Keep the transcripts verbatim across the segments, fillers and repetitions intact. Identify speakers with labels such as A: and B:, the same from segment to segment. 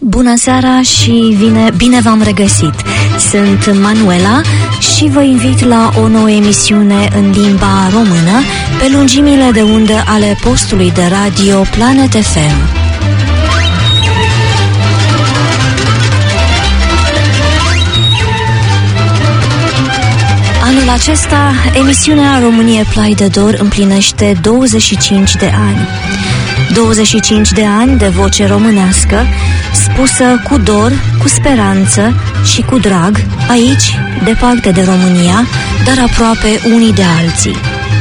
A: bună seara și bine, bine v-am regăsit. Sunt Manuela și vă invit la o nouă emisiune în limba română pe lungimile de undă ale postului de radio Planet F M. Anul acesta, emisiunea România Plai de Dor împlinește douăzeci și cinci de ani. douăzeci și cinci de ani de voce românească, spusă cu dor, cu speranță și cu drag, aici, departe de România, dar aproape unii de alții.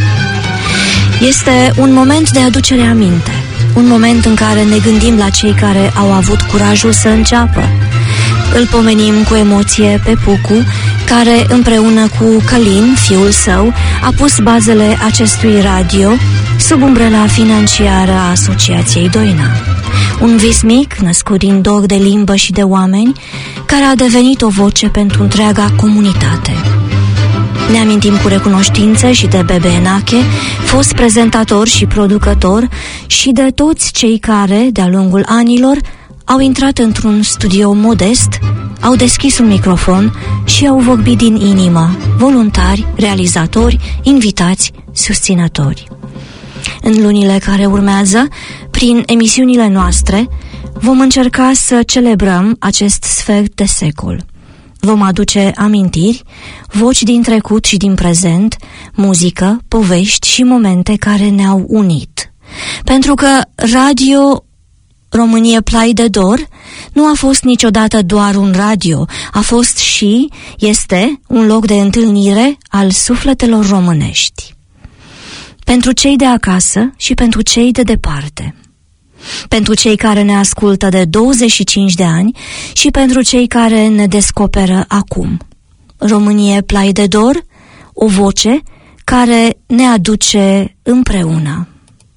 A: Este un moment de aducere aminte, un moment în care ne gândim la cei care au avut curajul să înceapă. Îl pomenim cu emoție pe Pucu, care împreună cu Călin, fiul său, a pus bazele acestui radio sub umbrela financiară a Asociației Doina. Un vis mic, născut din dor de limbă și de oameni, care a devenit o voce pentru întreaga comunitate. Ne amintim cu recunoștință și de Bebe Enache, fost prezentator și producător, și de toți cei care, de-a lungul anilor, au intrat într-un studio modest, au deschis un microfon și au vorbit din inimă, voluntari, realizatori, invitați, susținători. În lunile care urmează, prin emisiunile noastre, vom încerca să celebrăm acest sfert de secol. Vom aduce amintiri, voci din trecut și din prezent, muzică, povești și momente care ne-au unit. Pentru că Radio România Plai de Dor nu a fost niciodată doar un radio, a fost și este un loc de întâlnire al sufletelor românești. Pentru cei de acasă și pentru cei de departe. Pentru cei care ne ascultă de douăzeci și cinci de ani și pentru cei care ne descoperă acum. România Plai de Dor, o voce care ne aduce împreună.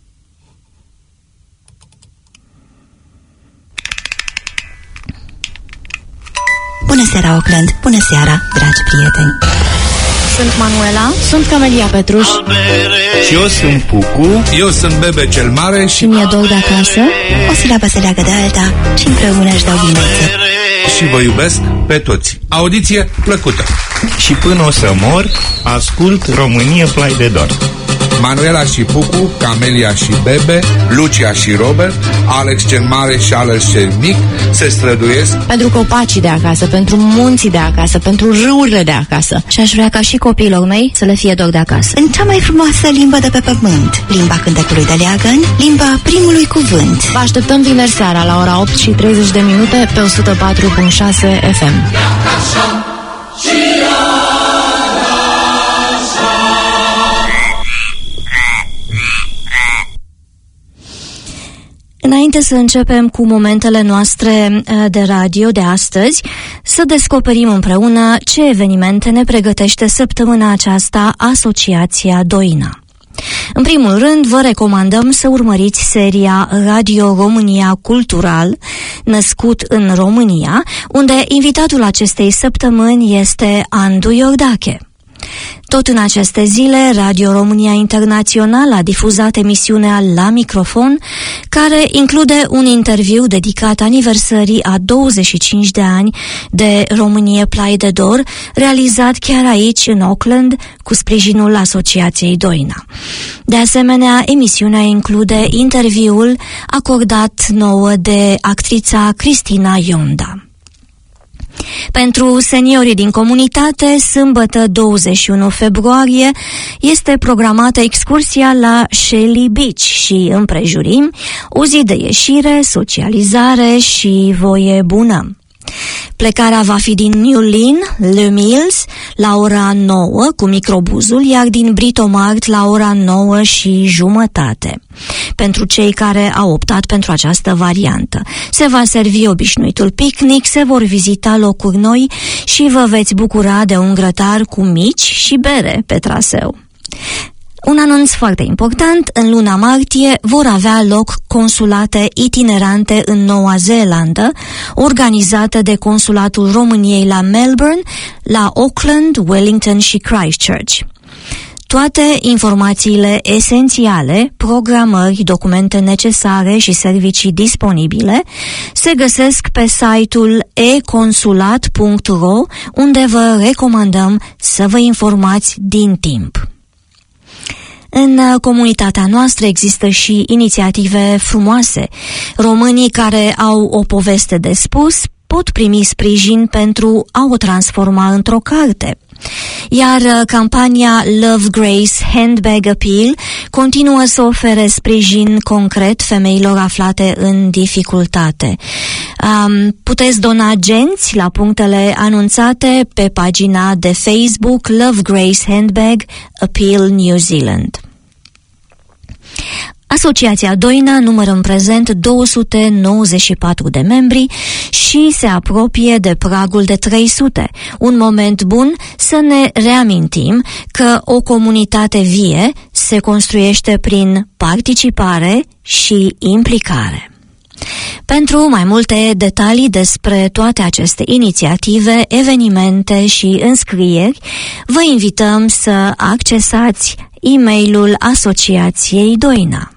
B: Bună seara, Auckland! Bună seara, dragi prieteni!
A: Sunt Manuela.
C: Sunt Camelia Petruș.
D: Și eu sunt Pucu.
E: Eu sunt Bebe cel Mare.
C: Și mi-e dor de acasă.
B: O silabă se leagă de alta și împreună își dau vinețe.
E: Și vă iubesc pe toți. Audiție plăcută.
D: Și până o să mor, ascult România Plai de Dor.
E: Manuela și Pucu, Camelia și Bebe, Lucia și Robert, Alex cel Mare și Alex cel Mic se străduiesc
C: pentru copacii de acasă, pentru munții de acasă, pentru râurile de acasă.
A: Și aș vrea ca și copiilor mei să le fie dor de acasă.
B: În cea mai frumoasă limbă de pe pământ, limba cântecului de leagăn, limba primului cuvânt.
C: Vă așteptăm vineri seara la ora opt și treizeci de minute pe o sută patru virgulă șase F M.
A: Înainte să începem cu momentele noastre de radio de astăzi, să descoperim împreună ce evenimente ne pregătește săptămâna aceasta Asociația Doina. În primul rând, vă recomandăm să urmăriți seria Radio România Cultural, născut în România, unde invitatul acestei săptămâni este Andu Iordache. Tot în aceste zile, Radio România Internațional a difuzat emisiunea La Microfon, care include un interviu dedicat aniversării a douăzeci și cinci de ani de România Plai de Dor, realizat chiar aici, în Auckland, cu sprijinul Asociației Doina. De asemenea, emisiunea include interviul acordat nouă de actrița Cristina Ionda. Pentru seniorii din comunitate, sâmbătă douăzeci și unu februarie este programată excursia la Shelly Beach și împrejurim, o zi de ieșire, socializare și voie bună. Plecarea va fi din Newlyn, Le Mills, la ora nouă cu microbuzul, iar din Britomart la ora nouă și jumătate. Pentru cei care au optat pentru această variantă, se va servi obișnuitul picnic, se vor vizita locuri noi și vă veți bucura de un grătar cu mici și bere pe traseu. Un anunț foarte important, în luna martie vor avea loc consulate itinerante în Noua Zeelandă, organizate de Consulatul României la Melbourne, la Auckland, Wellington și Christchurch. Toate informațiile esențiale, programări, documente necesare și servicii disponibile se găsesc pe site-ul e consulat punct ro, unde vă recomandăm să vă informați din timp. În comunitatea noastră există și inițiative frumoase. Românii care au o poveste de spus pot primi sprijin pentru a o transforma într-o carte. Iar campania Love Grace Handbag Appeal continuă să ofere sprijin concret femeilor aflate în dificultate. Um, puteți dona genți la punctele anunțate pe pagina de Facebook Love Grace Handbag Appeal New Zealand. Asociația Doina numără în prezent două sute nouăzeci și patru de membri și se apropie de pragul de trei sute. Un moment bun să ne reamintim că o comunitate vie se construiește prin participare și implicare. Pentru mai multe detalii despre toate aceste inițiative, evenimente și înscrieri, vă invităm să accesați e-mailul Asociației Doina.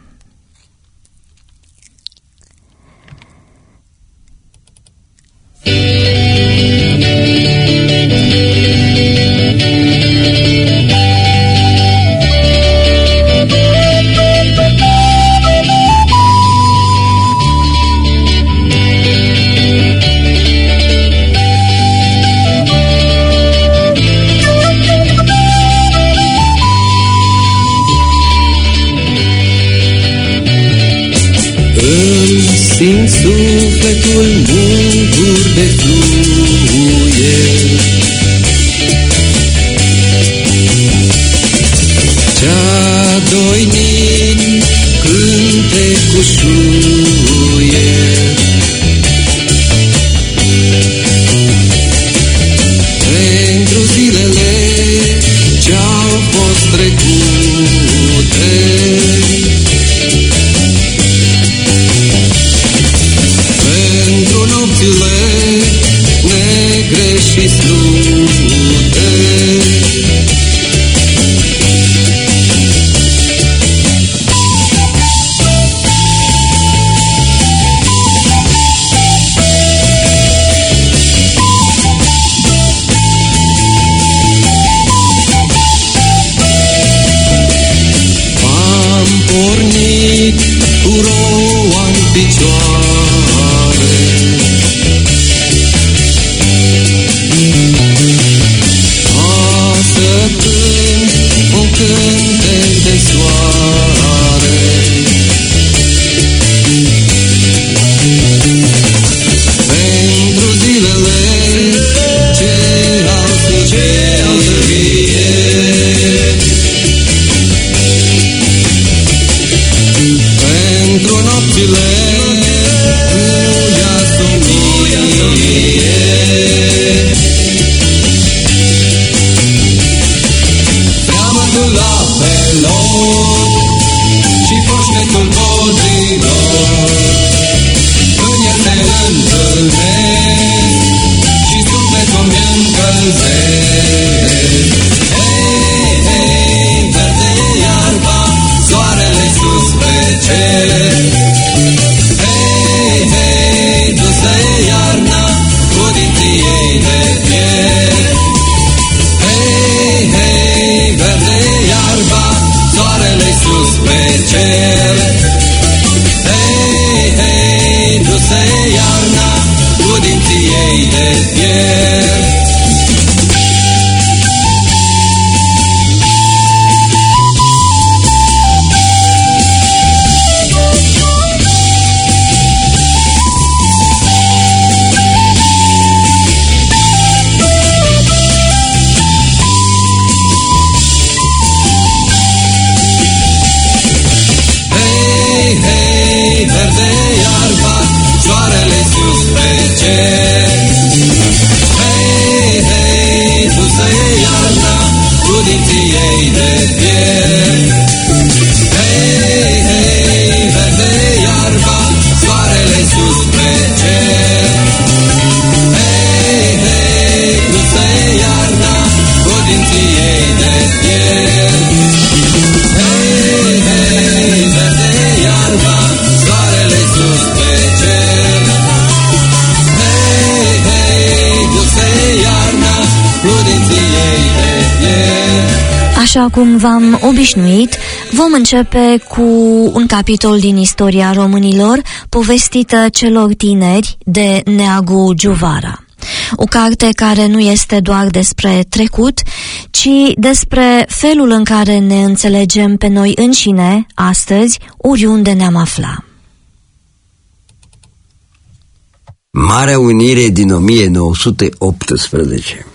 F: Simt sufletul mântur de fluier, cea doinin cânte cu șuier. Pentru zilele ce-au fost trecute, negre și slute, am pornit cu roa-n picioare, un cântec de soare. Pentru zilele ce au să fie, pentru nopțile cu ea somnie, la pe loc și foșnetul codrilor, când el se întâlnesc și sufletul mi-încălzesc. Hei, hei, verde iarba, soarele sus pe cer. Hei, hei, dusă iarna, cu dinții ei de fier. Hei, hei, verde iarba, soarele sus pe cer. Hei, hei, dusă iarna, cu dinții ei de fier. Verde iarba, soarele sus pe cer. Hei, hei, dusă iarna, cu dinții ei de fier. Hei, hei, verde iarba, soarele sus pe cer. Hei, hei, dusă iarna, cu dinții ei de fier.
A: Așa cum v-am obișnuit, vom începe cu un capitol din istoria românilor, povestită celor tineri de Neagu Giuvara. O carte care nu este doar despre trecut, ci despre felul în care ne înțelegem pe noi înșine, astăzi, oriunde ne-am afla.
G: Marea Unire din o mie nouă sute optsprezece.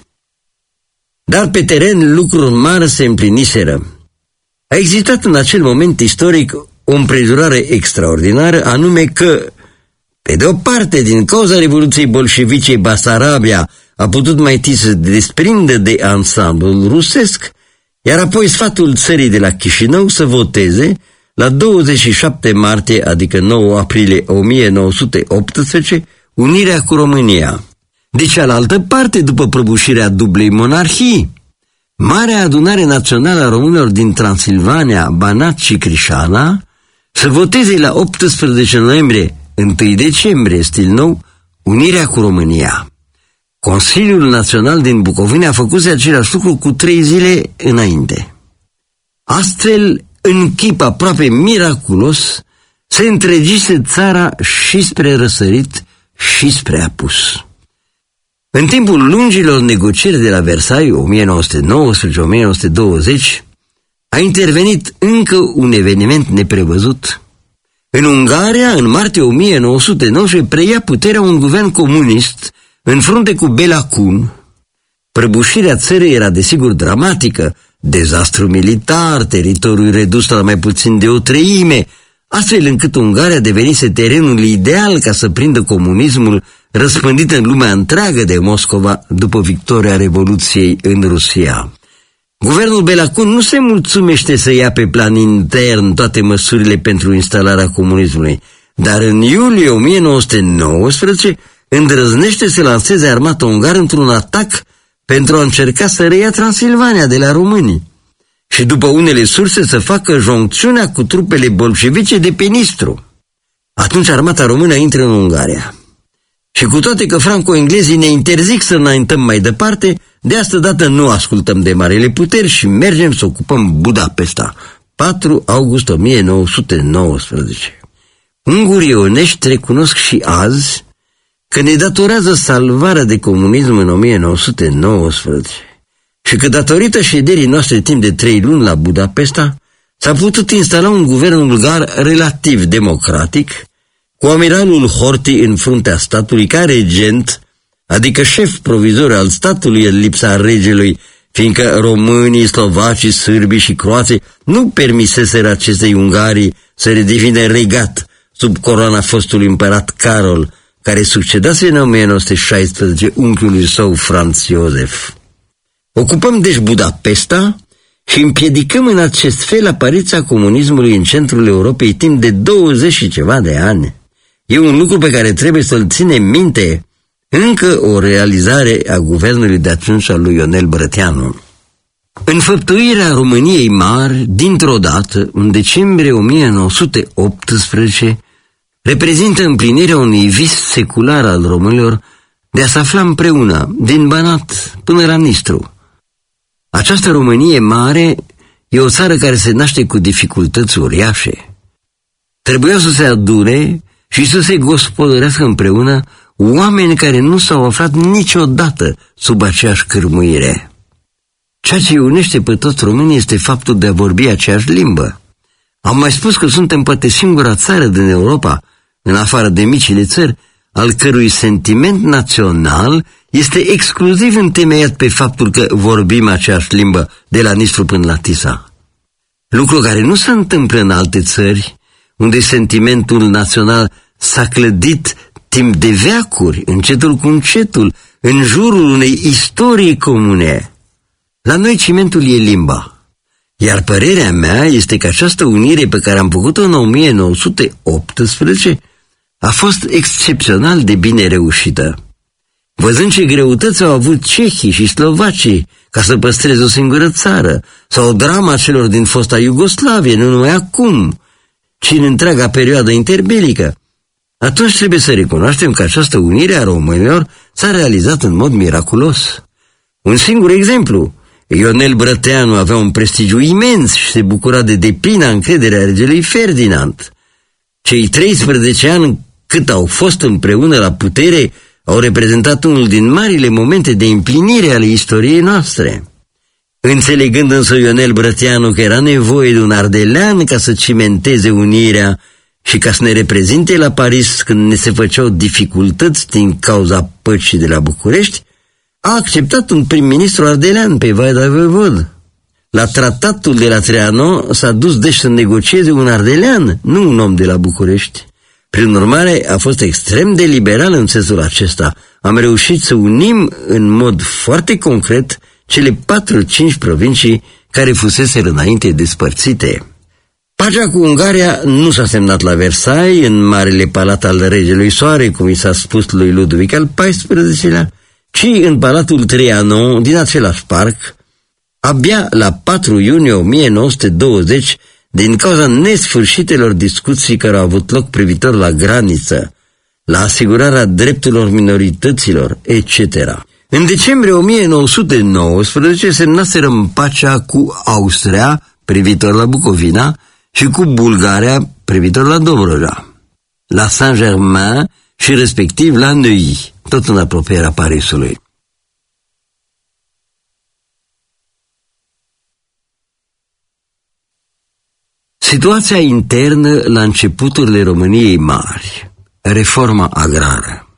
G: Dar pe teren lucruri mari se împliniseră. A existat în acel moment istoric o împrejurare extraordinară, anume că, pe de o parte, din cauza Revoluției Bolșevice, Basarabia a putut mai întâi să desprindă de ansamblul rusesc, iar apoi sfatul țării de la Chișinău să voteze la douăzeci și șapte martie, adică nouă aprilie o mie nouă sute optsprezece, unirea cu România. De cealaltă parte, după prăbușirea dublei monarhii, Marea Adunare Națională a Românilor din Transilvania, Banat și Crișana să voteze la optsprezece noiembrie, întâi decembrie, stil nou, unirea cu România. Consiliul Național din Bucovina a făcut același lucru cu trei zile înainte. Astfel, în chip aproape miraculos, se întregise țara și spre răsărit și spre apus. În timpul lungilor negocieri de la Versailles, o mie nouă sute nouăsprezece - o mie nouă sute douăzeci, a intervenit încă un eveniment neprevăzut. În Ungaria, în martie o mie nouă sute nouăsprezece, preia puterea un guvern comunist în frunte cu Bela Kun. Prăbușirea țării era desigur dramatică, dezastru militar, teritoriul redus la mai puțin de o treime, astfel încât Ungaria devenise terenul ideal ca să prindă comunismul răspândit în lumea întreagă de Moscova după victoria Revoluției în Rusia. Guvernul Bela Kun nu se mulțumește să ia pe plan intern toate măsurile pentru instalarea comunismului, dar în iulie o mie nouă sute nouăsprezece îndrăznește să lanseze armata ungară într-un atac pentru a încerca să reia Transilvania de la români și, după unele surse, să facă joncțiunea cu trupele bolșevice de pe Nistru. Atunci armata română intră în Ungaria. Și cu toate că franco-englezii ne interzic să înaintăm mai departe, de asta dată nu ascultăm de marele puteri și mergem să ocupăm Budapesta. patru august o mie nouă sute nouăsprezece. Ungurii onești recunosc și azi că ne datorează salvarea de comunism în o mie nouă sute nouăsprezece și că datorită șederii noastre timp de trei luni la Budapesta s-a putut instala un guvern ungar relativ democratic, cu amiralul Horthy în fruntea statului ca regent, adică șef provizor al statului în lipsa regelui, fiindcă românii, slovacii, sârbii și croații nu permiseseră acestei Ungarii să redevină regat sub coroana fostului împărat Carol, care succedase în o mie nouă sute șaisprezece unchiului său Franz Josef. Ocupăm deci Budapesta și împiedicăm în acest fel apariția comunismului în centrul Europei timp de douăzeci și ceva de ani. E un lucru pe care trebuie să-l ținem minte, încă o realizare a guvernului de atunci al lui Ionel Brăteanu. Înfăptuirea României mari, dintr-o dată, în decembrie o mie nouă sute optsprezece, reprezintă împlinirea unui vis secular al românilor de a se afla împreună, din Banat până la Nistru. Această Românie mare e o țară care se naște cu dificultăți uriașe. Trebuia să se adune și să se gospodărească împreună oameni care nu s-au aflat niciodată sub aceeași cârmuire. Ceea ce unește pe toți românii este faptul de a vorbi aceeași limbă. Am mai spus că suntem poate singura țară din Europa, în afară de micile țări, al cărui sentiment național este exclusiv întemeiat pe faptul că vorbim aceeași limbă de la Nistru până la Tisa. Lucru care nu se întâmplă în alte țări, unde sentimentul național s-a clădit timp de veacuri, încetul cu încetul, în jurul unei istorii comune. La noi cimentul e limba. Iar părerea mea este că această unire pe care am făcut-o în o mie nouă sute optsprezece a fost excepțional de bine reușită. Văzând ce greutăți au avut cehii și slovacii ca să păstreze o singură țară, sau drama celor din fosta Iugoslavie, nu numai acum, ci în întreaga perioadă interbelică, atunci trebuie să recunoaștem că această unire a românilor s-a realizat în mod miraculos. Un singur exemplu. Ionel Brăteanu avea un prestigiu imens și se bucura de deplina încredere a regelui Ferdinand. Cei treisprezece ani cât au fost împreună la putere au reprezentat unul din marile momente de împlinire ale istoriei noastre. Înțelegând însă Ionel Brăteanu că era nevoie de un ardelean ca să cimenteze unirea și ca să ne reprezinte la Paris când ne se făceau dificultăți din cauza păcii de la București, a acceptat un prim-ministru ardelean pe Vaida Voivod. La tratatul de la Trianon s-a dus deci să negocieze un ardelean, nu un om de la București. Prin urmare, a fost extrem de liberal în sensul acesta. Am reușit să unim în mod foarte concret cele patru-cinci provincii care fuseseră înainte despărțite. Pacea cu Ungaria nu s-a semnat la Versailles, în Marele Palat al Regelui Soare, cum i s-a spus lui Ludovic al paisprezecelea, ci în Palatul Trianon, din același parc, abia la patru iunie o mie nouă sute douăzeci, din cauza nesfârșitelor discuții care au avut loc privitor la graniță, la asigurarea drepturilor minorităților, et cetera. În decembrie o mie nouă sute nouăsprezece semnaseră pacea cu Austria, privitor la Bucovina, și cu Bulgaria, privitor la Dobrogea, la Saint-Germain și respectiv la Neuilly, tot în apropierea Parisului. Situația internă la începuturile României Mari, reforma agrară.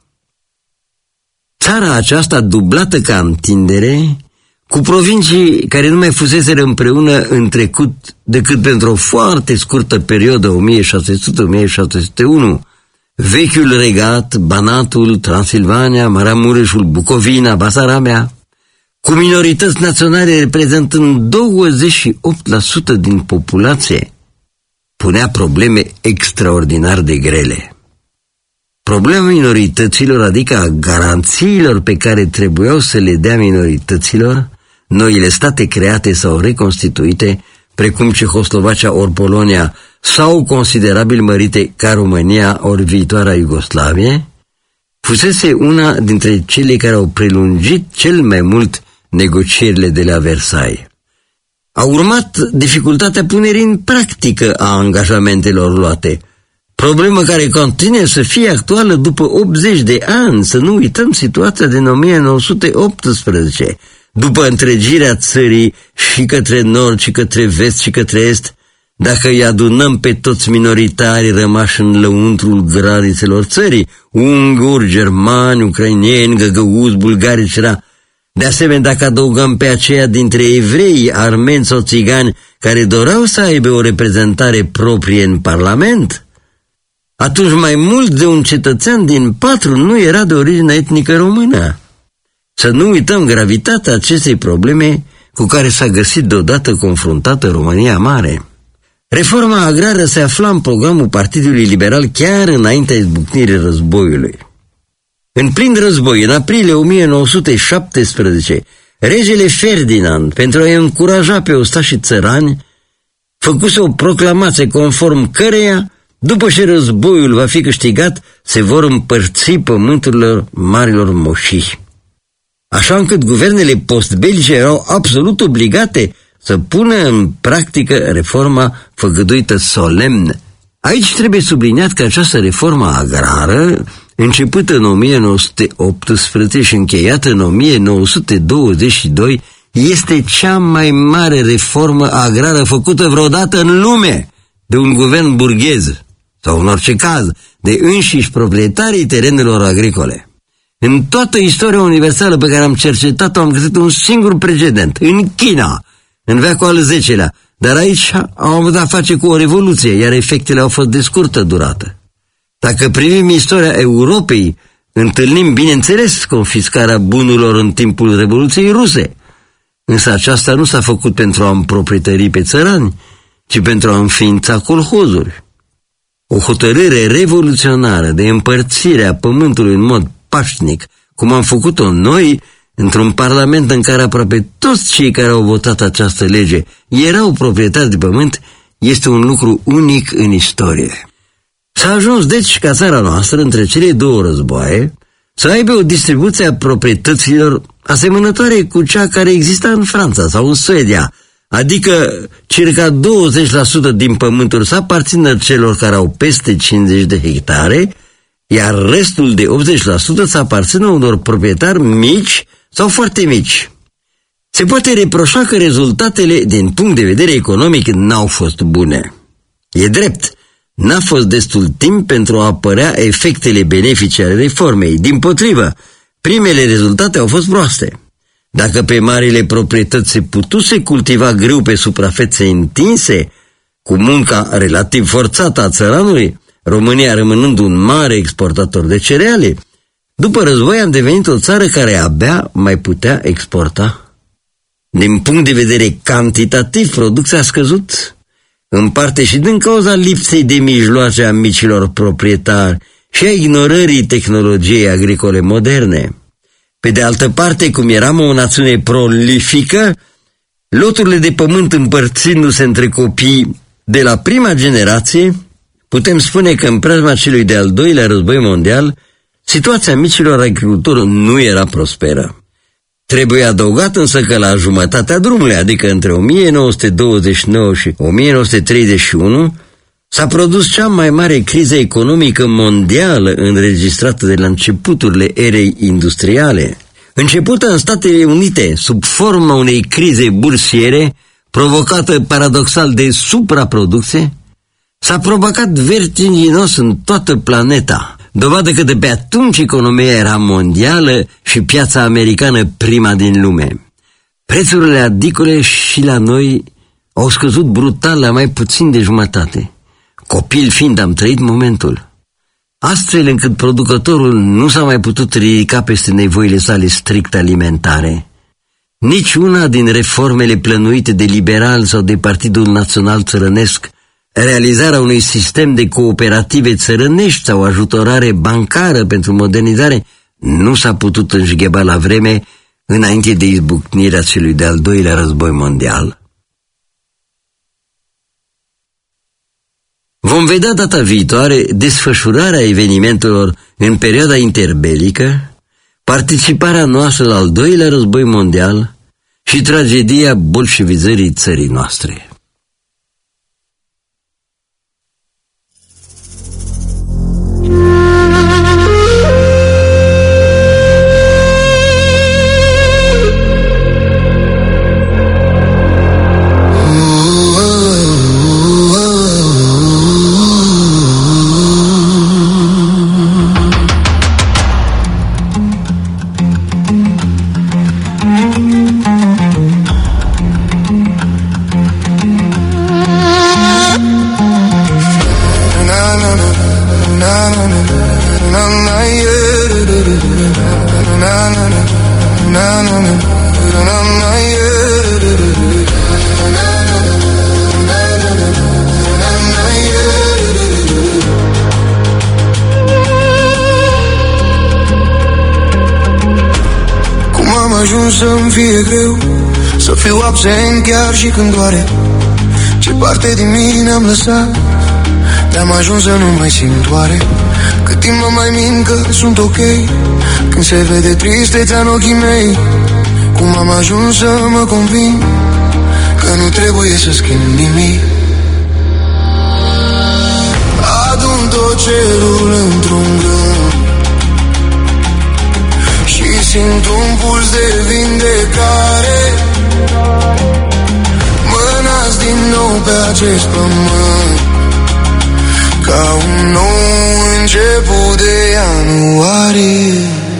G: Țara aceasta, dublată ca întindere, cu provincii care nu mai fuseseră împreună în trecut decât pentru o foarte scurtă perioadă, o mie șase sute - o mie șase sute unu, vechiul regat, Banatul, Transilvania, Maramureșul, Bucovina, Basarabia, cu minorități naționale reprezentând douăzeci și opt la sută din populație, punea probleme extraordinar de grele. Problema minorităților, adică a garanțiilor pe care trebuiau să le dea minorităților noile state create sau reconstituite, precum Cehoslovacia ori Polonia, sau considerabil mărite ca România ori viitoarea Iugoslavie, fusese una dintre cele care au prelungit cel mai mult negocierile de la Versailles. A urmat dificultatea punerii în practică a angajamentelor luate, problemă care continuă să fie actuală după optzeci de ani. Să nu uităm situația din o mie nouă sute optsprezece, după întregirea țării și către nord și către vest și către est. Dacă îi adunăm pe toți minoritarii rămași în lăuntrul granițelor țării, unguri, germani, ucraineni, găgăuzi, bulgari, et cetera, de asemenea, dacă adăugăm pe aceia dintre evrei, armeni sau țigani care doreau să aibă o reprezentare proprie în Parlament, atunci mai mult de un cetățean din patru nu era de origine etnică română. Să nu uităm gravitatea acestei probleme cu care s-a găsit deodată confruntată România Mare. Reforma agrară se afla în programul Partidului Liberal chiar înaintea izbucnirii războiului. În plin război, în aprilie o mie nouă sute șaptesprezece, regele Ferdinand, pentru a-i încuraja pe ostașii țărani, făcuse o proclamație conform căreia, după ce războiul va fi câștigat, se vor împărți pământurile marilor moșii. Așa încât guvernele postbelice erau absolut obligate să pună în practică reforma făgăduită solemn. Aici trebuie subliniat că această reformă agrară, începută în o mie nouă sute optsprezece și încheiată în o mie nouă sute douăzeci și doi, este cea mai mare reformă agrară făcută vreodată în lume de un guvern burghez, sau în orice caz, de înșiși proprietarii terenurilor agricole. În toată istoria universală pe care am cercetat-o am găsit un singur precedent, în China, în veacul al zecelea, dar aici au avut a face cu o revoluție, iar efectele au fost de scurtă durată. Dacă privim istoria Europei, întâlnim, bineînțeles, confiscarea bunurilor în timpul Revoluției Ruse, însă aceasta nu s-a făcut pentru a împroprietări pe țărani, ci pentru a înființa colhozuri. O hotărâre revoluționară de împărțire a pământului în mod pașnic, cum am făcut-o noi, într-un parlament în care aproape toți cei care au votat această lege erau proprietari de pământ, este un lucru unic în istorie. S-a ajuns deci ca țara noastră, între cele două războaie, să aibă o distribuție a proprietăților asemănătoare cu cea care exista în Franța sau în Suedia, adică circa douăzeci la sută din pământuri să aparțină celor care au peste cincizeci de hectare, iar restul de optzeci la sută să aparțină unor proprietari mici sau foarte mici. Se poate reproșa că rezultatele din punct de vedere economic n-au fost bune. E drept, n-a fost destul timp pentru a apărea efectele benefice ale reformei. Dimpotrivă, primele rezultate au fost proaste. Dacă pe marile proprietăți se putuse cultiva grâu pe suprafețe întinse, cu munca relativ forțată a țăranului, România rămânând un mare exportator de cereale, după război am devenit o țară care abia mai putea exporta. Din punct de vedere cantitativ, producția a scăzut, în parte și din cauza lipsei de mijloace a micilor proprietari și a ignorării tehnologiei agricole moderne. Pe de altă parte, cum eram o națiune prolifică, loturile de pământ împărțindu-se între copii de la prima generație, putem spune că în preajma celui de-al doilea război mondial, situația micilor agricultori nu era prosperă. Trebuie adăugat însă că la jumătatea drumului, adică între o mie nouă sute douăzeci și nouă și o mie nouă sute treizeci și unu, s-a produs cea mai mare criză economică mondială înregistrată de la începuturile erei industriale. Începută în Statele Unite sub forma unei crize bursiere, provocată paradoxal de supraproducție, s-a provocat vertiginos în toată planeta, dovadă că de pe atunci economia era mondială și piața americană prima din lume. Prețurile agricole și la noi au scăzut brutal la mai puțin de jumătate. Copil fiind am trăit momentul, astfel încât producătorul nu s-a mai putut ridica peste nevoile sale strict alimentare. Nici una din reformele plănuite de liberal sau de Partidul Național Țărănesc, realizarea unui sistem de cooperative țărănești sau ajutorare bancară pentru modernizare, nu s-a putut înșgheba la vreme înainte de izbucnirea celui de-al doilea război mondial. Vom vedea data viitoare desfășurarea evenimentelor în perioada interbelică, participarea noastră la al doilea război mondial și tragedia bolșevizării țării noastre.
H: Să-mi fie greu să fiu absent chiar și când doare. Ce parte din mine am lăsat de-am ajuns să nu mai simt doare. Cât timp mă mai mint că sunt ok când se vede tristețea în ochii mei. Cum am ajuns să mă conving că nu trebuie să schimb nimic. Adun tot cerul într-un gând și simt un puls de vindecare. Mă nasc din nou pe acest pământ ca un nou început de ianuarie.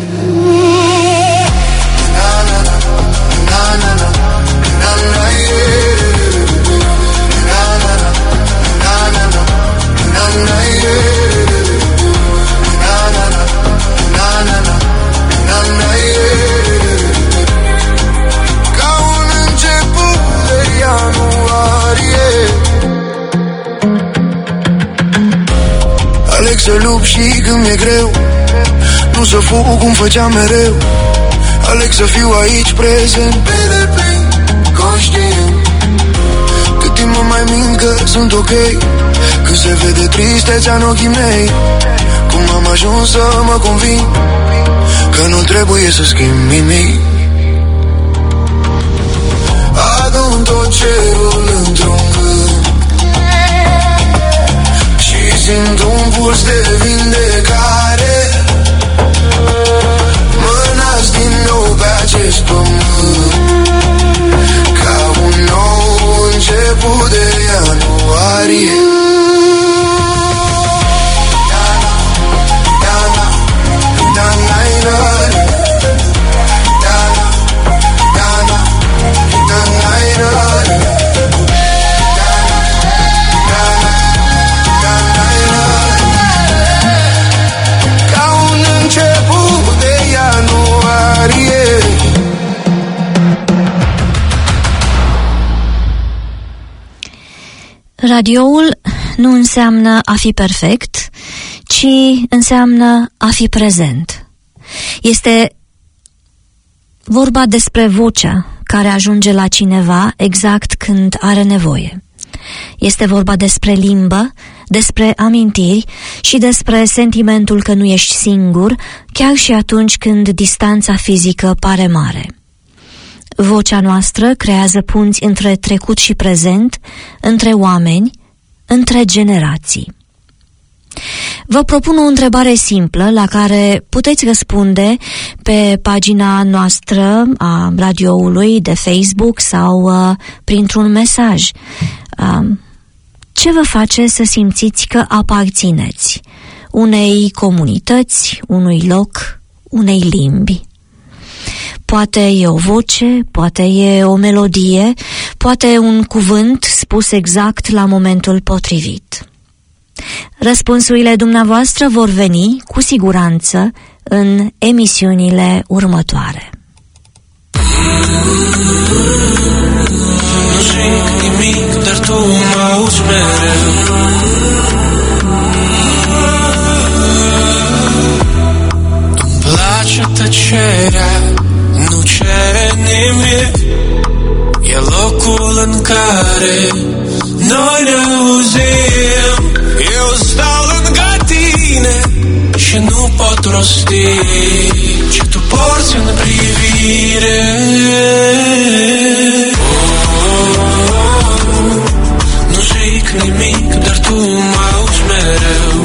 H: Să lupt și când mi-e greu, nu să fug cum făceam mereu. Aleg să fiu aici prezent, pe deplin conștient. Cât timp mă mai mint că sunt ok când se vede tristețea în ochii mei. Cum am ajuns să mă conving că nu trebuie să schimb nimic. tot cerul într-un gând și simt un puls de vindecare. Mă nasc din nou pe acest pământ ca un nou început de ianuarie.
A: Radioul nu înseamnă a fi perfect, ci înseamnă a fi prezent. Este vorba despre vocea care ajunge la cineva exact când are nevoie. Este vorba despre limbă, despre amintiri și despre sentimentul că nu ești singur, chiar și atunci când distanța fizică pare mare. Vocea noastră creează punți între trecut și prezent, între oameni, între generații. Vă propun o întrebare simplă la care puteți răspunde pe pagina noastră a radioului de Facebook sau uh, printr-un mesaj. Uh, ce vă face să simțiți că aparțineți unei comunități, unui loc, unei limbi? Poate e o voce, poate e o melodie, poate un cuvânt spus exact la momentul potrivit. Răspunsurile dumneavoastră vor veni cu siguranță în emisiunile următoare.
F: Nu zic nimic, dar tu mă auzi mereu. Îmi place tăcerea, nu cere nimic. E locul în care noi ne auzim. Eu stau lângă tine și nu pot rosti ce tu porți în privire. Oh, oh, oh. Nu zic nimic, dar tu mă auzi mereu.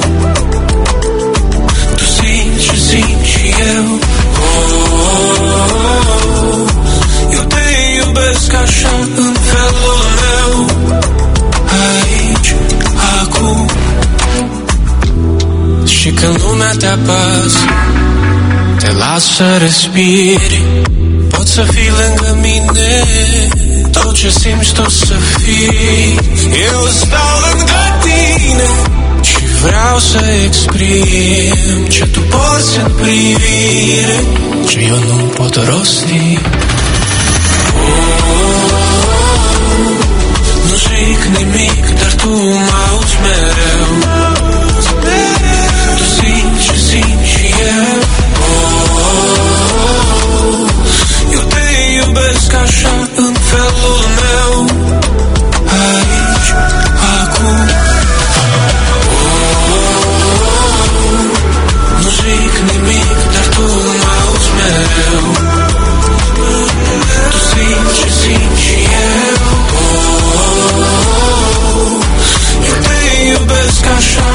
F: Tu simți ce simt și eu. Oh, oh, oh. Eu te iubesc așa în felul meu. Aici, acum. Și când lumea te apasă, te las să respiri. Poți să fii lângă mine, tot ce simți tu să fii. Eu stau lângă tine și vreau să exprim ce tu porți în privire, ce eu nu pot rosti. Oh, nu zic nimic, dar tu mă auzi mereu. Tu simți ce simt și eu. Oh, eu te iubesc așa în felul meu. Aici, acum. Oh, nu zic nimic, dar tu mă auzi mereu. Tu simți ce simt și eu. Oh, eu te iubesc așa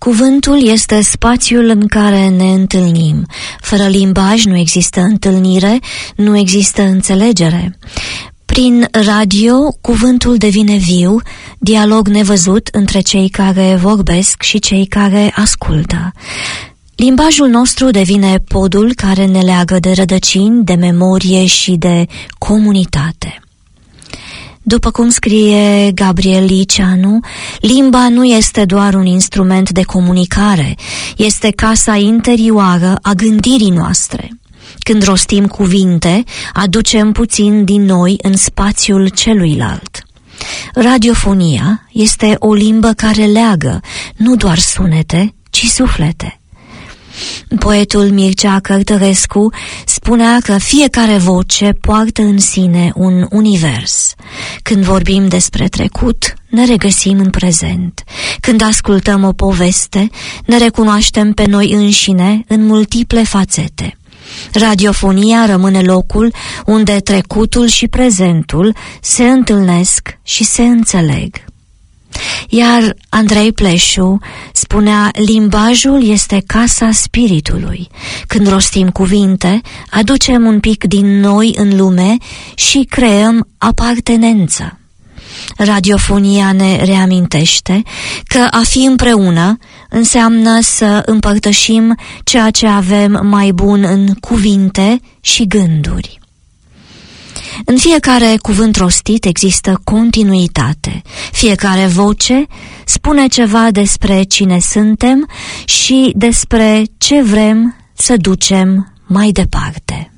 A: Cuvântul este spațiul în care ne întâlnim. Fără limbaj nu există întâlnire, nu există înțelegere. Prin radio, cuvântul devine viu, dialog nevăzut între cei care vorbesc și cei care ascultă. Limbajul nostru devine podul care ne leagă de rădăcini, de memorie și de comunitate. După cum scrie Gabriel Liceanu, limba nu este doar un instrument de comunicare, este casa interioară a gândirii noastre. Când rostim cuvinte, aducem puțin din noi în spațiul celuilalt. Radiofonia este o limbă care leagă nu doar sunete, ci suflete. Poetul Mircea Cărtărescu spunea că fiecare voce poartă în sine un univers. Când vorbim despre trecut, ne regăsim în prezent. Când ascultăm o poveste, ne recunoaștem pe noi înșine în multiple fațete. Radiofonia rămâne locul unde trecutul și prezentul se întâlnesc și se înțeleg. Iar Andrei Pleșu spunea, limbajul este casa spiritului. Când rostim cuvinte, aducem un pic din noi în lume și creăm apartenență. Radiofonia ne reamintește că a fi împreună înseamnă să împărtășim ceea ce avem mai bun în cuvinte și gânduri. În fiecare cuvânt rostit există continuitate. Fiecare voce spune ceva despre cine suntem și despre ce vrem să ducem mai departe.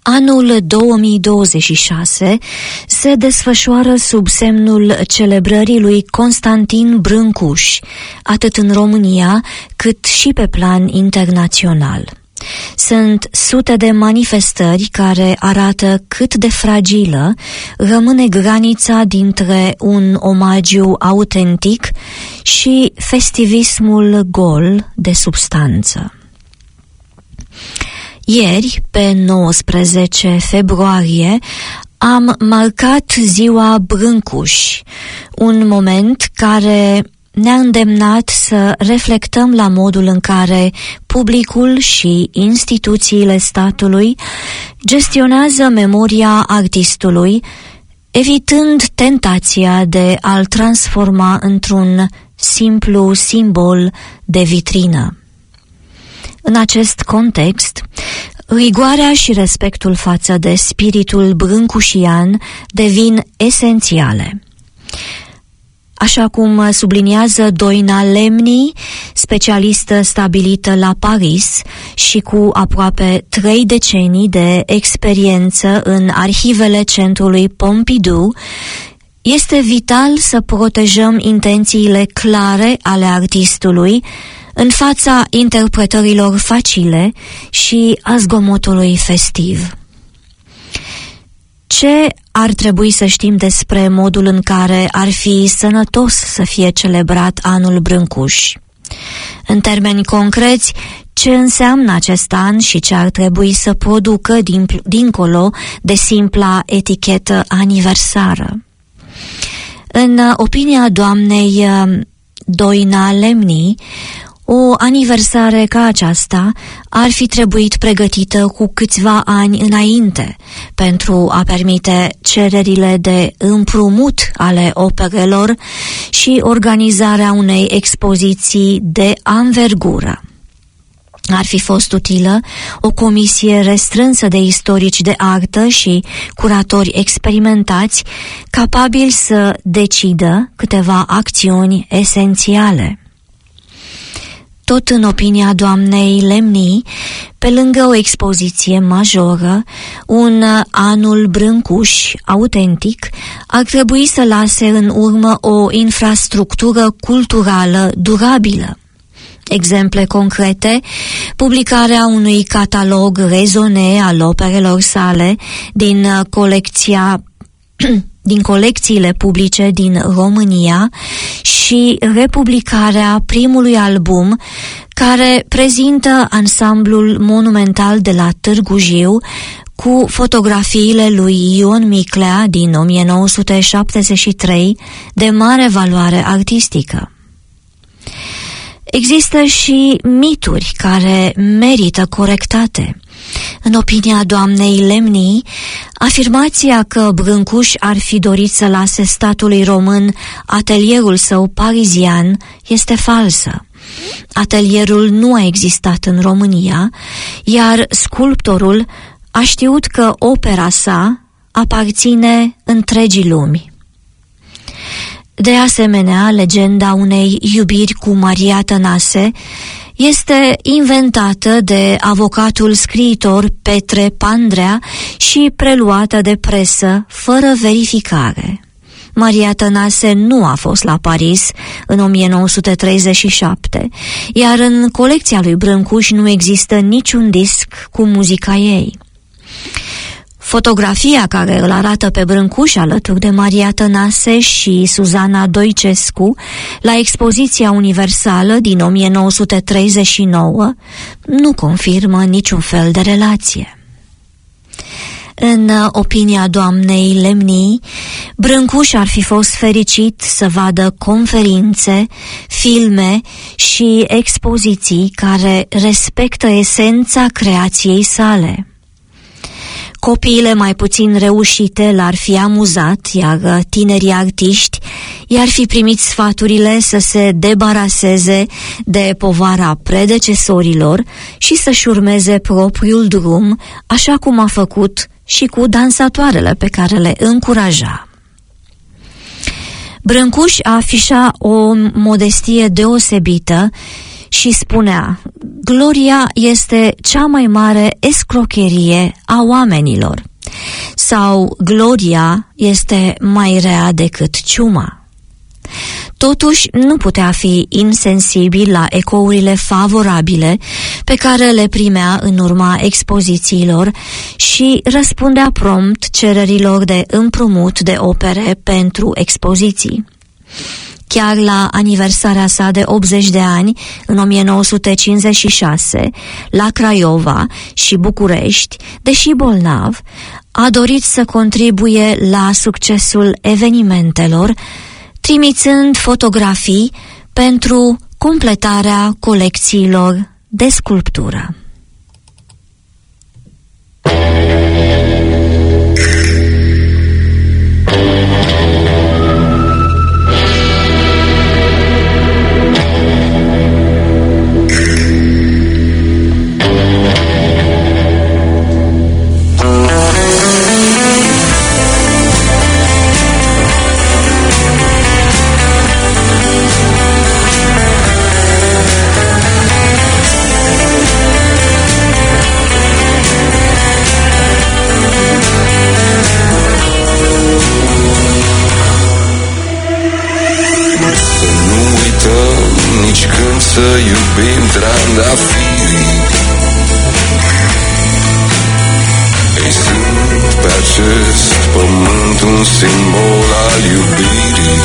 A: Anul două mii douăzeci și șase se desfășoară sub semnul celebrării lui Constantin Brâncuș, atât în România cât și pe plan internațional. Sunt sute de manifestări care arată cât de fragilă rămâne granița dintre un omagiu autentic și festivismul gol de substanță. Ieri, pe nouăsprezece februarie, am marcat ziua Brâncuș, un moment care ne-a îndemnat să reflectăm la modul în care publicul și instituțiile statului gestionează memoria artistului, evitând tentația de a-l transforma într-un simplu simbol de vitrină. În acest context, rigoarea și respectul față de spiritul brâncușian devin esențiale. Așa cum subliniază Doina Lemni, specialistă stabilită la Paris și cu aproape trei decenii de experiență în arhivele Centrului Pompidou, este vital să protejăm intențiile clare ale artistului în fața interpretărilor facile și a zgomotului festiv. Ce ar trebui să știm despre modul în care ar fi sănătos să fie celebrat anul Brâncuș? În termeni concreți, ce înseamnă acest an și ce ar trebui să producă din, dincolo de simpla etichetă aniversară? În opinia doamnei Doina Lemni, o aniversare ca aceasta ar fi trebuit pregătită cu câțiva ani înainte pentru a permite cererile de împrumut ale operelor și organizarea unei expoziții de anvergură. Ar fi fost utilă o comisie restrânsă de istorici de artă și curatori experimentați, capabili să decidă câteva acțiuni esențiale. Tot în opinia doamnei Lemni, pe lângă o expoziție majoră, un anul Brâncuș autentic ar trebui să lase în urmă o infrastructură culturală durabilă. Exemple concrete: publicarea unui catalog rezone al operelor sale din colecția din colecțiile publice din România și republicarea primului album care prezintă ansamblul monumental de la Târgu Jiu cu fotografiile lui Ion Miclea din o mie nouă sute șaptezeci și trei de mare valoare artistică. Există și mituri care merită corectate. În opinia doamnei Lemni, afirmația că Brâncuș ar fi dorit să lase statului român atelierul său parizian este falsă. Atelierul nu a existat în România, iar sculptorul a știut că opera sa aparține întregii lumi. De asemenea, legenda unei iubiri cu Maria Tănase este inventată de avocatul scriitor Petre Pandrea și preluată de presă fără verificare. Maria Tănase nu a fost la Paris în o mie nouă sute treizeci și șapte, iar în colecția lui Brâncuș nu există niciun disc cu muzica ei. Fotografia care îl arată pe Brâncuș alături de Maria Tănase și Suzana Doicescu la expoziția universală din o mie nouă sute treizeci și nouă nu confirmă niciun fel de relație. În opinia doamnei Lemni, Brâncuș ar fi fost fericit să vadă conferințe, filme și expoziții care respectă esența creației sale. Copiile mai puțin reușite l-ar fi amuzat, iar tinerii artiști i-ar fi primit sfaturile să se debaraseze de povara predecesorilor și să-și urmeze propriul drum, așa cum a făcut și cu dansatoarele pe care le încuraja. Brâncuș afișa o modestie deosebită și spunea: gloria este cea mai mare escrocherie a oamenilor, sau gloria este mai rea decât ciuma. Totuși, nu putea fi insensibil la ecourile favorabile pe care le primea în urma expozițiilor și răspundea prompt cererilor de împrumut de opere pentru expoziții. Chiar la aniversarea sa de optzeci de ani, în o mie nouă sute cincizeci și șase, la Craiova și București, deși bolnav, a dorit să contribuie la succesul evenimentelor, trimițând fotografii pentru completarea colecțiilor de sculptură.
F: Să iubim trandafirii. Ei sunt pe acest pământ un simbol al iubirii.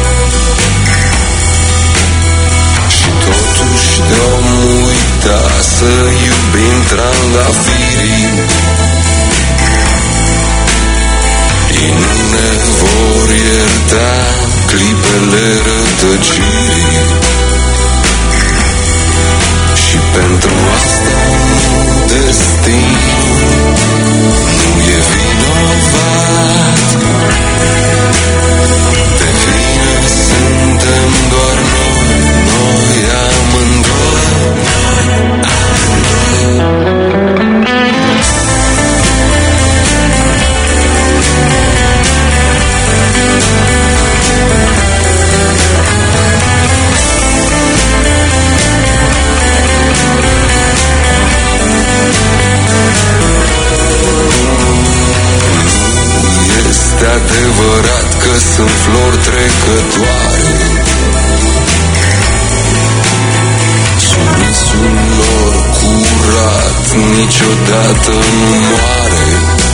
F: Și totuși de-om uita să iubim trandafirii. Ei nu ne vor ierta clipele rătăcirii. Și pentru asta destin nu e vinovat. De vină suntem doar noi, noi amândoi, adevărat că sunt flori trecătoare. Surâsul lor curat niciodată nu moare.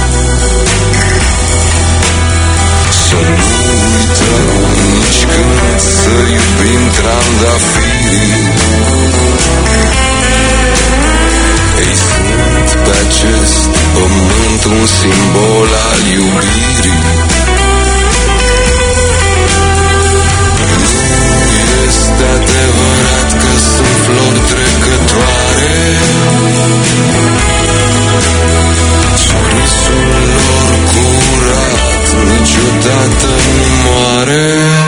F: Să nu uităm nici când să iubim trandafirii. Ei sunt pe acest pământ un simbol al iubirii. Este adevărat că sunt flori trecătoare. Surâsul lor curat niciodată nu moare.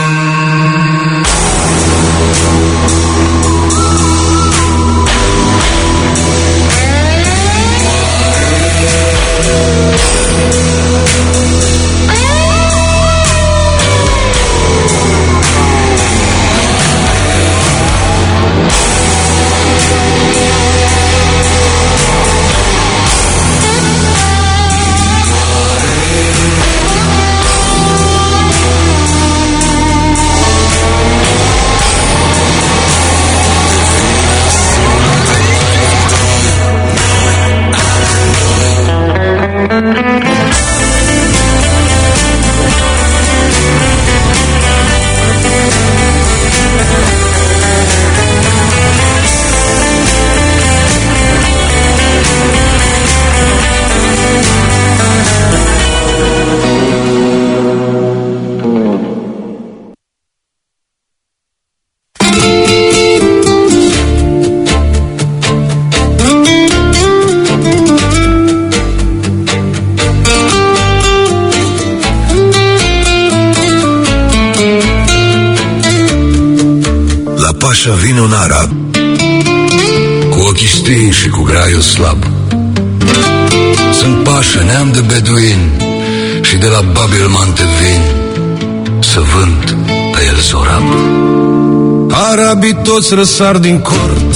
I: Vine un arab cu ochii stinși și cu graiul slab. Sunt pașă, neam de beduini, și de la Babil Mantevin să vând pe el sorab.
H: Arabii toți răsar din cort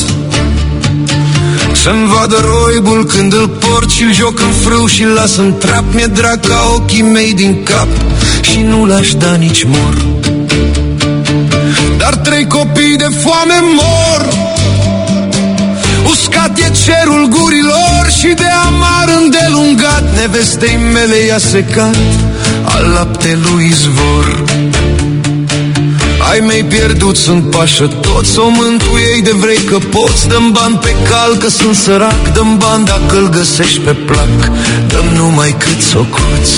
H: să-mi vadă roibul când îl port și-l joc în frâu și-l las în trap. Mi-e drag ca ochii mei din cap și nu l-aș da nici mor. Dar trei copii de foame mor, uscat e cerul gurilor și de amar îndelungat nevestei mele i-a secat al laptelui izvor. Ai mei pierdut sunt pașă toți, o mântuiei de vrei că poți. Dăm bani pe cal că sunt sărac, dăm bani dacă îl găsești pe plac, dăm numai cât socoți.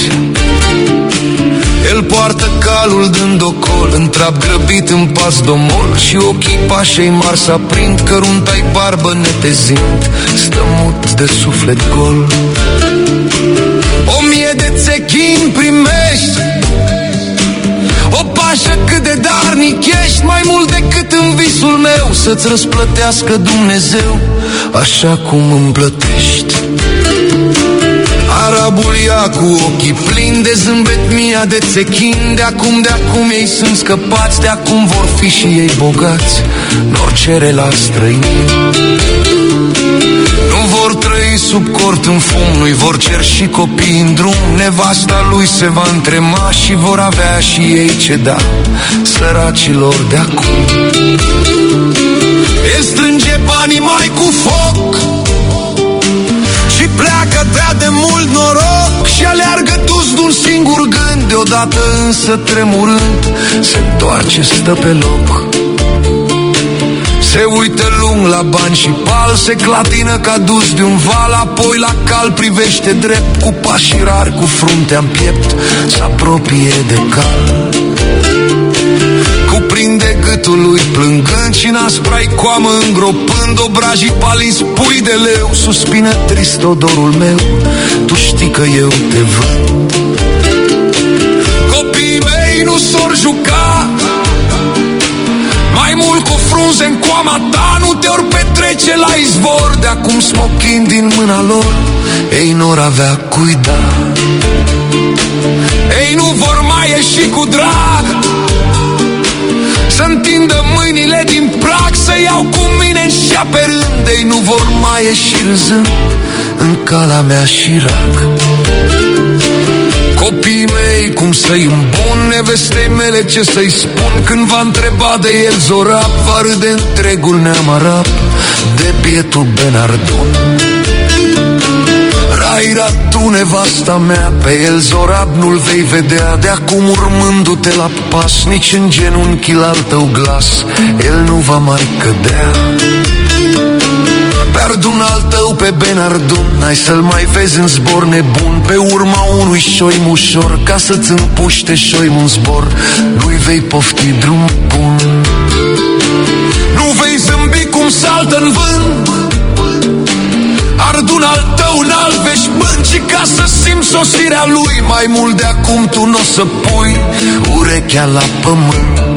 H: El poartă calul dând ocol, în trap grăbit în pas domol și ochii pașei mari s-aprind, cărunta-i barbă netezind, stă mut de suflet gol. O mie de țechini primești, o pașă cât de darnic ești, mai mult decât în visul meu, să-ți răsplătească Dumnezeu așa cum îmi plătești. Arabul ia cu ochii plini de zâmbet mia de țechin, de acum, de acum ei sunt scăpați, de acum vor fi și ei bogați, n-or cere la străini. Nu vor trăi sub cort în fum, nu-i vor cer și copii în drum, nevasta lui se va întrema și vor avea și ei ce da săracilor de acum. El strânge banii mai cu foc și pleacă de-a de mult noroc și aleargă dus de-un singur gând, deodată însă tremurând se întoarce, stă pe loc. Se uită lung la bani și pal, se clatină ca dus de un val, apoi la cal privește drept, cu pași rari, cu fruntea-n piept, s-apropie de cal. Cuprinde gâtul lui plângând și n-aspra-i coamă îngropând, obrajii palii spui de leu, suspină trist odorul meu, tu știi că eu te vând. Copiii mei nu s-or juca mai mult cu frunze în coama ta, nu te ori petrece la izvor, de acum smochind din mâna lor, ei n-or avea cui da. Ei nu vor mai ieși cu drag, să întindă mâinile din prag, să iau cu mine în șape rând, ei nu vor mai ieși râzând în cala mea șirac. Copiii mei cum să-i îmbun, nevestei mele ce să-i spun, când va întreba de el Zorab, va râde întregul neam arab de bietul Benardun. Raira, tu nevasta mea, pe el Zorab nu-l vei vedea, de acum urmându-te la pas, nici în genunchii al tău glas el nu va mai cădea. Perdun al tău pe Benardun, n-ai să-l mai vezi în zbor nebun, pe urma unui șoim ușor, ca să-ți împuște șoim un zbor, nu-i vei pofti drum bun. Nu vei zâmbi cum saltă în vânt Ardun al tău în-al veșmânt, și ca să simți sosirea lui, mai mult de acum tu n-o să pui urechea la pământ.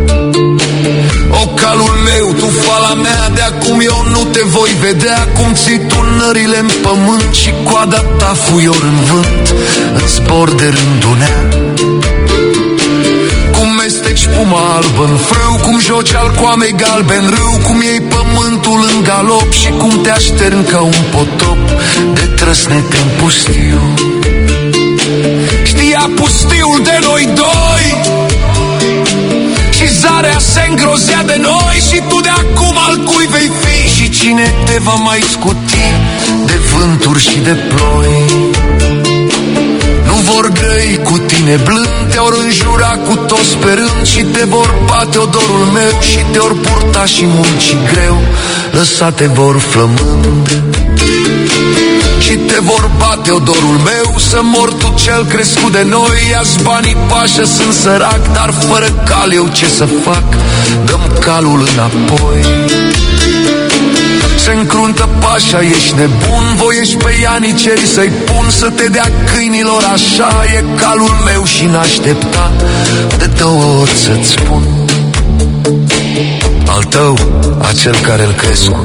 H: O calul meu, tu fala mea, de acum eu nu te voi vedea, cum ții tu nările în pământ și coada ta fuior în vânt, în zbor de rândunea. Cum mesteci puma albă în frâu, cum joci al coamei galben râu, cum iei pământul în galop și cum te aștern ca un potop de trăsnet în pustiu. Știa pustiul de noi doi și zarea se îngrozea de noi, și tu de acum al cui vei fi și cine te va mai scuti de vânturi și de ploi. Nu vor grăi cu tine blând, te-or înjura cu toți pe rând și te vor bate odorul meu și te-or purta și munci greu, lăsate vor flămând. Și te vor bate odorul meu, să mor tu cel crescut de noi. Ia-ți banii pașă, sunt sărac, dar fără cal eu ce să fac? Dăm calul înapoi. Se încruntă pașa, ești nebun, voiești pe ianiceri să-i pun să te dea câinilor așa. E calul meu și n-aștepta de două ori să-ți spun. Al tău, acel care-l crescut,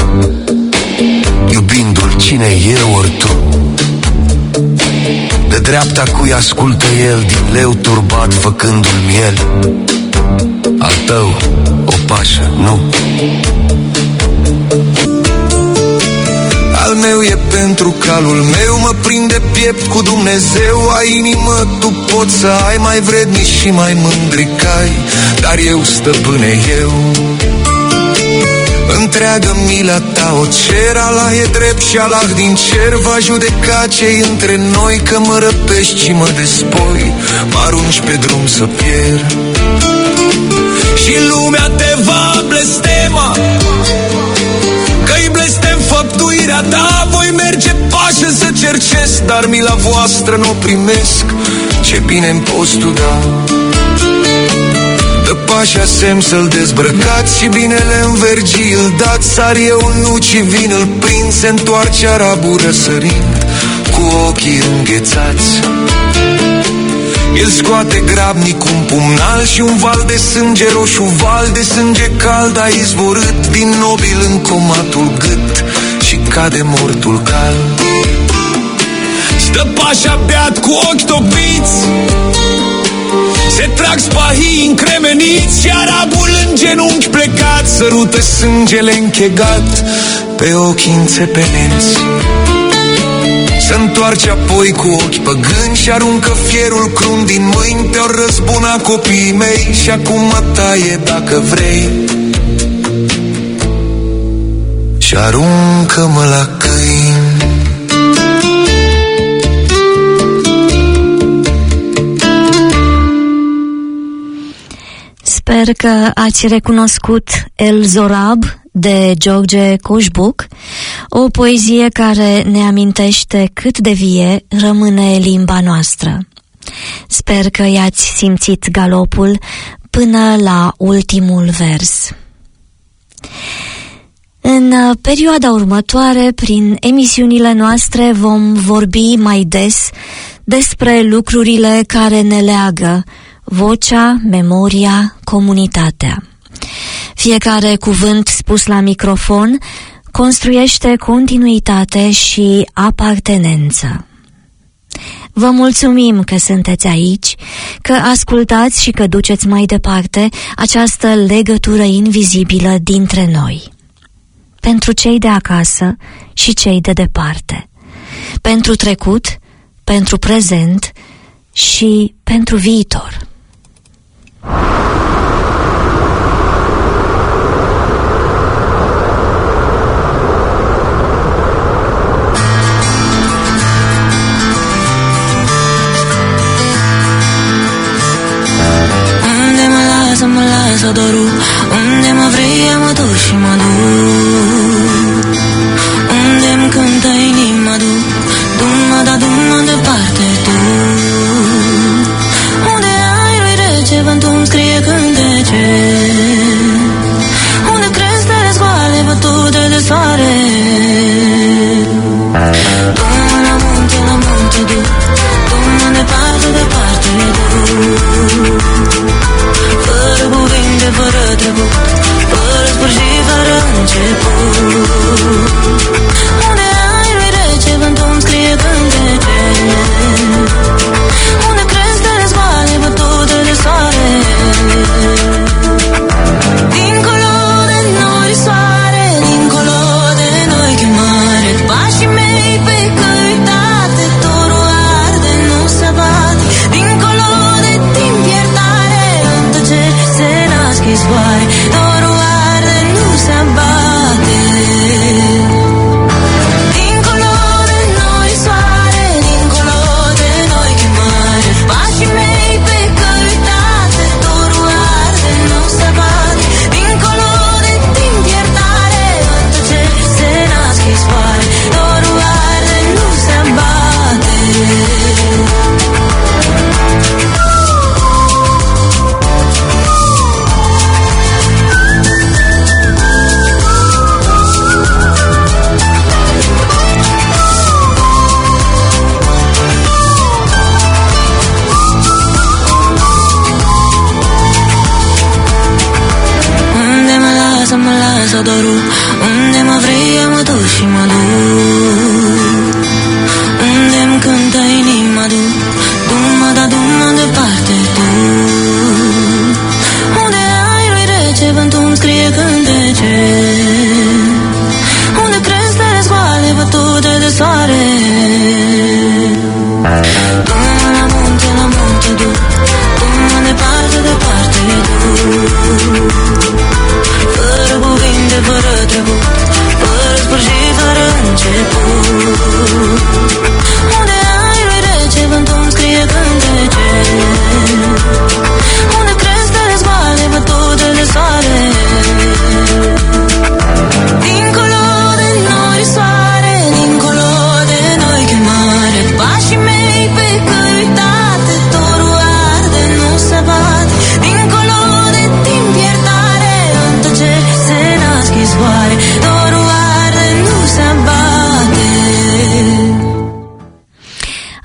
H: iubindu-l cine eu ori tu. De dreapta cui ascultă el, din leu turbat făcându-l miel.
I: al tău, o pașă, nu.
H: Al meu e pentru calul meu, mă prinde piept cu Dumnezeu. Ai inimă, tu poți să ai, mai vrednici și mai mândri cai, dar eu, stăpâne, eu întreagă mila ta o cer. Allah e drept și Allah din cer va judeca ce-i între noi, că mă răpești și mă despoi, mă arunci pe drum să pierd. Și lumea te va blestema, că-i blestem făptuirea ta. Voi merge pașă să cercesc, dar mila voastră n-o primesc. Ce bine-mi poți tu da. Dă pașa semn să-l dezbrăcați și binele în vergii îl dați. Sar eu în nuci, vin, îl prind, se întoarce arabul răsărind cu ochii înghețați. El scoate grabnic un pumnal și un val de sânge roșu, val de sânge cald a izvorât din nobil în comatul gât și cade mortul cald. Stă pașa beat cu ochi topiți, se trag spahii încremeniți și arabul în genunchi plecat sărută sângele închegat pe ochii înțepeneți. Se întoarce apoi cu ochi păgâni și aruncă fierul crunt din mâini. Te-or răzbuna copiii mei și acum mă taie dacă vrei și aruncă-mă la câini.
A: Sper că ați recunoscut El Zorab de George Coșbuc, o poezie care ne amintește cât de vie rămâne limba noastră. Sper că i-ați simțit galopul până la ultimul vers. În perioada următoare, prin emisiunile noastre, vom vorbi mai des despre lucrurile care ne leagă: vocea, memoria, comunitatea. Fiecare cuvânt spus la microfon construiește continuitate și apartenență. Vă mulțumim că sunteți aici, că ascultați și că duceți mai departe această legătură invizibilă dintre noi. Pentru cei de acasă și cei de departe. Pentru trecut, pentru prezent și pentru viitor.
J: Mă lasă dorul, unde mă vrei mă duc și mă duc. Unde-mi cântă inima, du, du-mă, da, du-mă departe tu. Unde aerul-i rece, vântul-mi scrie cântece. Unde cresc stele scoale, bătute de soare. Du-mă la munte, la munte, du, du-mă departe, departe, du. Fără cuvinte, fără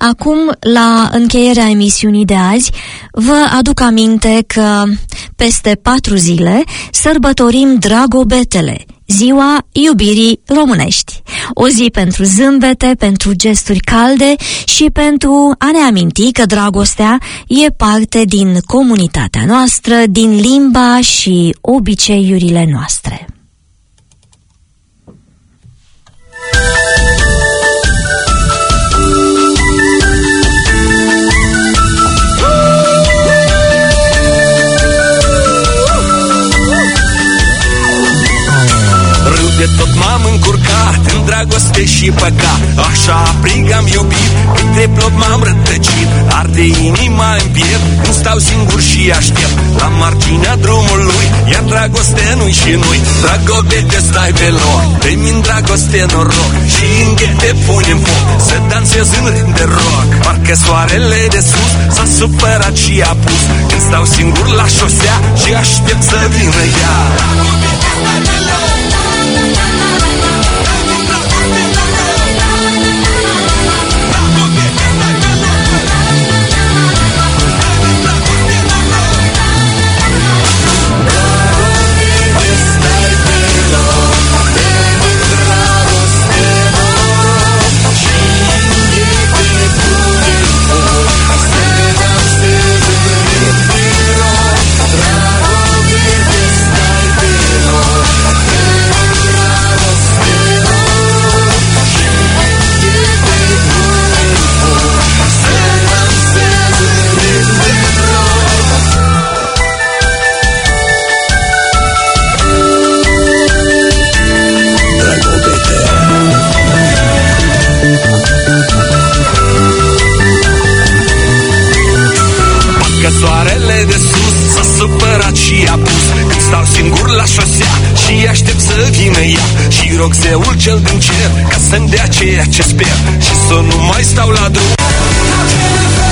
A: Acum, la încheierea emisiunii de azi, vă aduc aminte că peste patru zile sărbătorim Dragobetele, ziua iubirii românești. O zi pentru zâmbete, pentru gesturi calde și pentru a ne aminti că dragostea e parte din comunitatea noastră, din limba și obiceiurile noastre.
F: De tot m-am încurcat în dragoste și păcat. Așa aprig am iubit, între plop m-am rătăcit. Arde inima în piept, nu stau singur și aștept la marginea drumului, iar dragoste nu-i și nu-i. Dragobete, stai pe loc, dă-mi în dragoste noroc și în ghete punem foc, să dansez în rând de rock. Parcă soarele de sus s-a supărat și a pus când stau singur la șosea și aștept să vină ea. Soarele de sus s-a supărat și a pus când stau singur la șosea și aștept să vină ea. Și rog zeul cel din cer ca să-mi dea ceea ce sper și să nu mai stau la drum